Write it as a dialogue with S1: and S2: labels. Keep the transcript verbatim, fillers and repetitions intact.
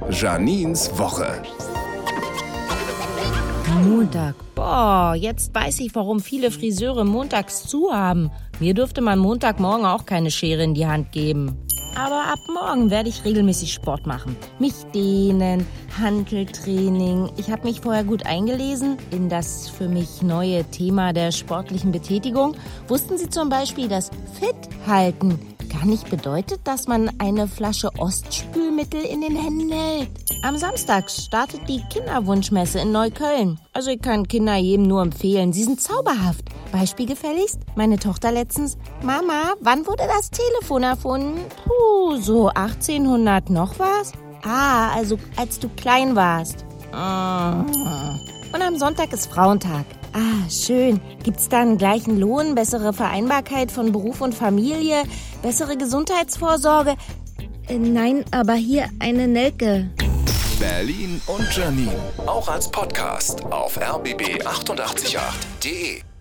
S1: Janines Woche.
S2: Montag. Boah, jetzt weiß ich, warum viele Friseure montags zu haben. Mir dürfte man Montagmorgen auch keine Schere in die Hand geben. Aber ab morgen werde ich regelmäßig Sport machen. Mich dehnen, Hanteltraining. Ich habe mich vorher gut eingelesen in das für mich neue Thema der sportlichen Betätigung. Wussten Sie zum Beispiel, dass fit halten gar nicht bedeutet, dass man eine Flasche Ostspülmittel in den Händen hält? Am Samstag startet die Kinderwunschmesse in Neukölln. Also ich kann Kinder jedem nur empfehlen. Sie sind zauberhaft. Beispiel gefälligst? Meine Tochter letztens: Mama, wann wurde das Telefon erfunden? Puh, so achtzehnhundert noch was? Ah, also als du klein warst. Und am Sonntag ist Frauentag. Ah, schön. Gibt's dann gleichen Lohn, bessere Vereinbarkeit von Beruf und Familie, bessere Gesundheitsvorsorge? Äh, nein, aber hier eine Nelke.
S1: Berlin und Janine, auch als Podcast auf r b b acht acht acht punkt de.